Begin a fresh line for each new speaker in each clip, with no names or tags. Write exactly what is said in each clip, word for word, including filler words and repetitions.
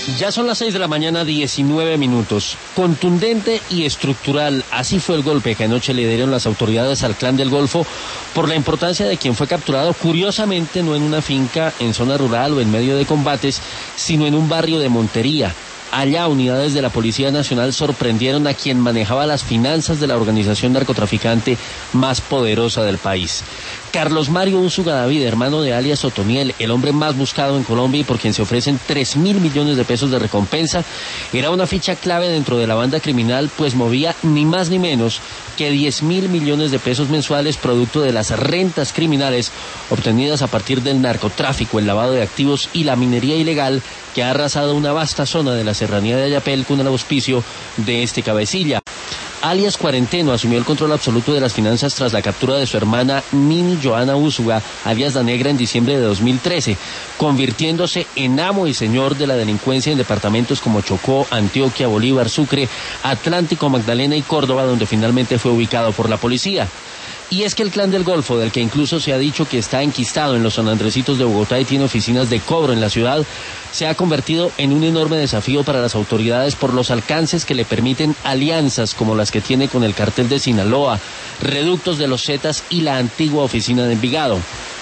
Ya son las seis de la mañana, diecinueve minutos. Contundente y estructural, así fue el golpe que anoche le dieron las autoridades al Clan del Golfo por la importancia de quien fue capturado, curiosamente no en una finca en zona rural o en medio de combates, sino en un barrio de Montería. Allá unidades de la Policía Nacional sorprendieron a quien manejaba las finanzas de la organización narcotraficante más poderosa del país. Carlos Mario Úsuga David, hermano de alias Otoniel, el hombre más buscado en Colombia y por quien se ofrecen tres mil millones de pesos de recompensa, era una ficha clave dentro de la banda criminal, pues movía ni más ni menos que diez mil millones de pesos mensuales producto de las rentas criminales obtenidas a partir del narcotráfico, el lavado de activos y la minería ilegal que ha arrasado una vasta zona de la serranía de Ayapel con el auspicio de este cabecilla. Alias Cuarenteno asumió el control absoluto de las finanzas tras la captura de su hermana Nini Joana Úsuga, alias La Negra, en diciembre de dos mil trece, convirtiéndose en amo y señor de la delincuencia en departamentos como Chocó, Antioquia, Bolívar, Sucre, Atlántico, Magdalena y Córdoba, donde finalmente fue ubicado por la policía. Y es que el Clan del Golfo, del que incluso se ha dicho que está enquistado en los San Andresitos de Bogotá y tiene oficinas de cobro en la ciudad, se ha convertido en un enorme desafío para las autoridades por los alcances que le permiten alianzas como las que tiene con el cartel de Sinaloa, reductos de los Zetas y la antigua oficina de Envigado.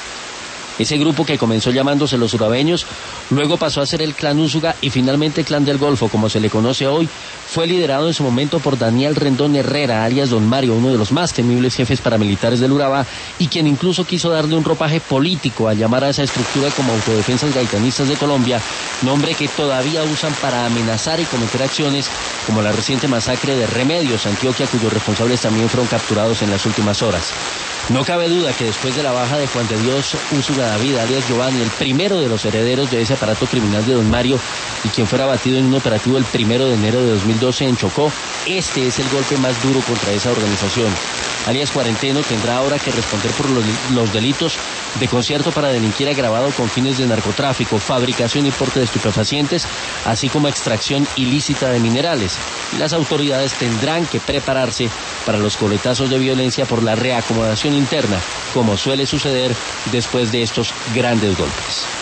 Ese grupo que comenzó llamándose los Urabeños, luego pasó a ser el Clan Úsuga y finalmente Clan del Golfo, como se le conoce hoy, fue liderado en su momento por Daniel Rendón Herrera, alias Don Mario, uno de los más temibles jefes paramilitares del Urabá, y quien incluso quiso darle un ropaje político al llamar a esa estructura como Autodefensas Gaitanistas de Colombia, nombre que todavía usan para amenazar y cometer acciones como la reciente masacre de Remedios, Antioquia, cuyos responsables también fueron capturados en las últimas horas. No cabe duda que después de la baja de Juan de Dios Úsuga David, alias Giovanni, el primero de los herederos de ese aparato criminal de Don Mario y quien fuera abatido en un operativo el primero de enero de dos mil doce en Chocó, este es el golpe más duro contra esa organización. Alias Cuarenteno tendrá ahora que responder por los, los delitos de concierto para delinquir agravado con fines de narcotráfico, fabricación y porte de estupefacientes, así como extracción ilícita de minerales. Y las autoridades tendrán que prepararse para los coletazos de violencia por la reacomodación interna, como suele suceder después de estos grandes golpes.